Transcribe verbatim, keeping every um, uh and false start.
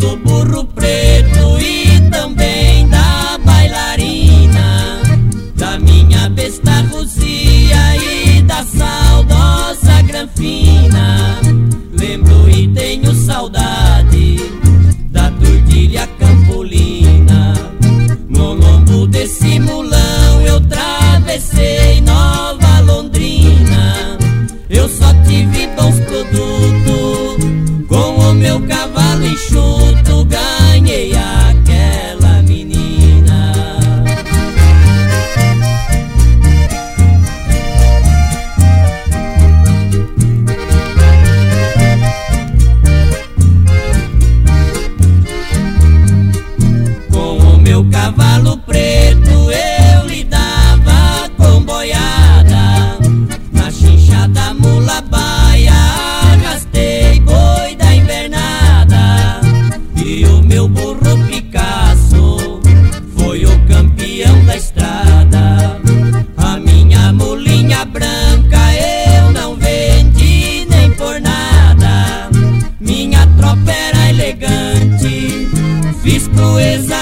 do burro preto e também da bailarina, da minha besta Rosia e da saudosa Granfina. Lembro e tenho saudade da tordilha campolina. No lombo desse mulão eu travessei Nova Londrina. Eu só tive bons produtos, com o meu cavalo enxuto ganhei aquela menina. Com o meu cavalo preto eu lidava com boiada, na chincha da mula baia arrastei boi da invernada. E o meu burro Picasso foi o campeão da estrada. A minha mulinha branca eu não vendi nem por nada. Minha tropa era elegante, fiz proeza